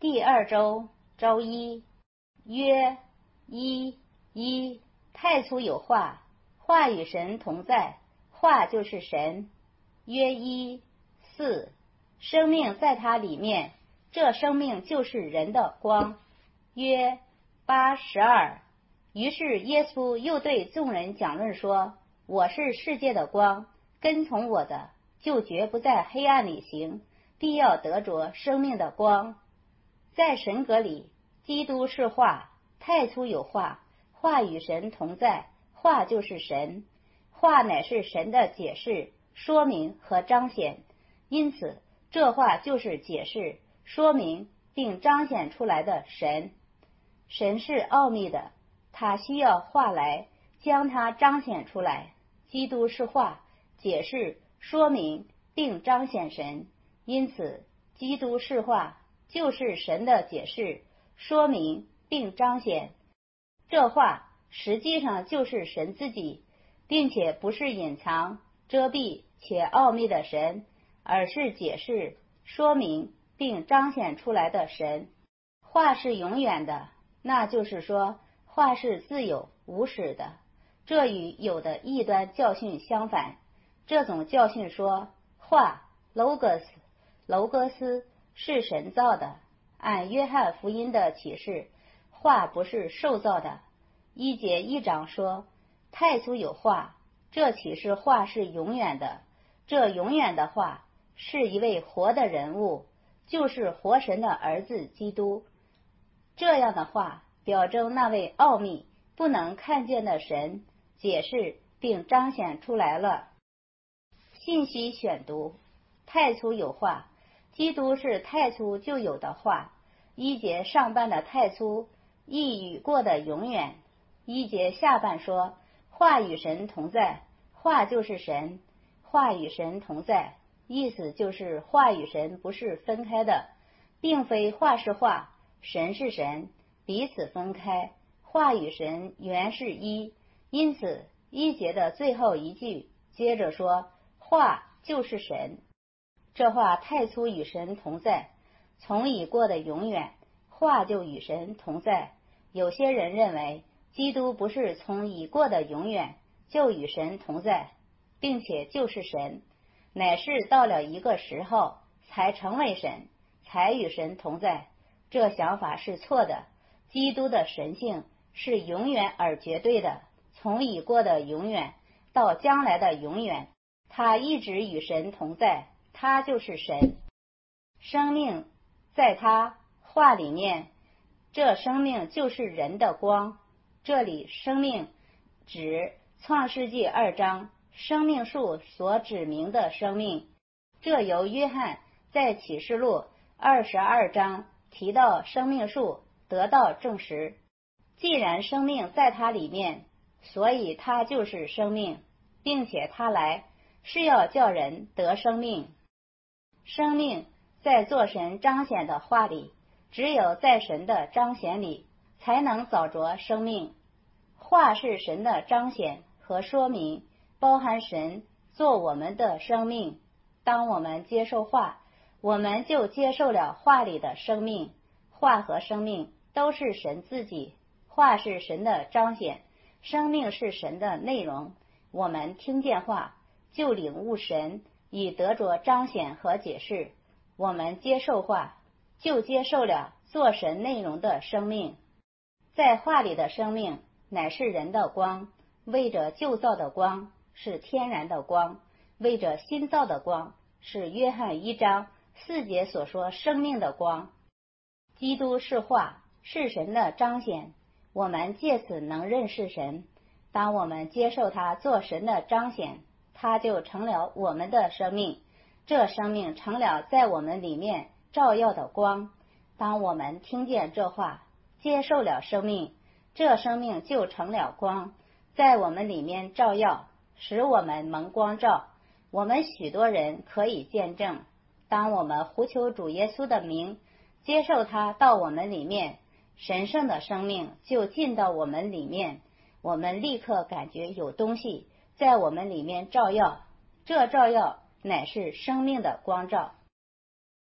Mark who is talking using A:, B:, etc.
A: 第2周周一，曰一，太初有化，化与神同在，化就是神。曰4，生命在它里面，这生命就是人的光。约8:12，于是耶稣又对众人讲论说，我是世界的光，跟从我的就绝不在黑暗里行，必要得着生命的光。在神格里，基督是化，太初有化，化与神同在，化就是神，化乃是神的解释、说明和彰显，因此这话就是解释、说明并彰显出来的神。神是奥秘的，他需要话来将它彰显出来。基督是话，解释、说明并彰显神，因此基督是话，就是神的解释、说明并彰显。这话实际上就是神自己，并且不是隐藏、遮蔽且奥秘的神，而是解释、说明并彰显出来的神。话是永远的，那就是说话是自有无始的，这与有的异端教训相反。这种教训说话 logos 是神造的，按约翰福音的启示，话不是受造的。1节1章说太初有话，这启示话是永远的，这永远的话是一位活的人物，就是活神的儿子基督。这样的话表征那位奥秘不能看见的神解释并彰显出来了。信息选读：太初有话，基督是太初就有的话。1节上半的太初一语过的永远。1节下半说话与神同在，话就是神，话与神同在，意思就是话与神不是分开的，并非话是话，神是神，彼此分开，话与神原是一。因此1节的最后一句接着说话就是神。这话太初与神同在，从已过的永远，话就与神同在。有些人认为基督不是从已过的永远就与神同在，并且就是神，乃是到了一个时候才成为神，才与神同在。这想法是错的。基督的神性是永远而绝对的，从已过的永远到将来的永远，他一直与神同在，他就是神。生命在他话里面，这生命就是人的光。这里生命指创世纪2章生命树所指明的生命，这由约翰在启示录22章提到生命树得到证实。既然生命在它里面，所以它就是生命，并且它来是要叫人得生命。生命在做神彰显的话里，只有在神的彰显里才能找着生命。话是神的彰显和说明，包含神做我们的生命。当我们接受话，我们就接受了话里的生命。话和生命都是神自己，话是神的彰显，生命是神的内容。我们听见话就领悟神，以得着彰显和解释。我们接受话就接受了做神内容的生命。在话里的生命乃是人的光，为着旧造的光是天然的光，为着新造的光是约翰1章4节所说生命的光。基督是话，是神的彰显，我们借此能认识神。当我们接受他做神的彰显，他就成了我们的生命，这生命成了在我们里面照耀的光。当我们听见这话，接受了生命，这生命就成了光，在我们里面照耀，使我们蒙光照。我们许多人可以见证，当我们呼求主耶稣的名，接受他到我们里面，神圣的生命就进到我们里面，我们立刻感觉有东西在我们里面照耀，这照耀乃是生命的光照。